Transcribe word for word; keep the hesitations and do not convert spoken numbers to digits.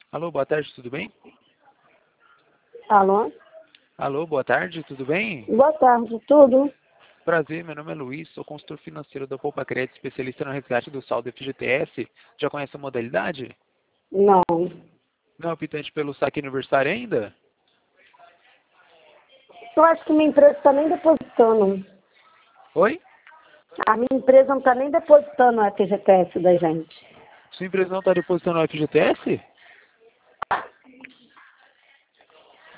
Alô, boa tarde, tudo bem? Alô? Alô, boa tarde, tudo bem? Boa tarde, tudo? Prazer, meu nome é Luiz, sou consultor financeiro da Poupa Crédito, especialista no resgate do saldo F G T S. Já conhece a modalidade? Não. Não é optante pelo saque aniversário ainda? Eu acho que minha empresa está nem depositando. Oi? A minha empresa não está nem depositando o F G T S da gente. Sua empresa não está depositando o F G T S?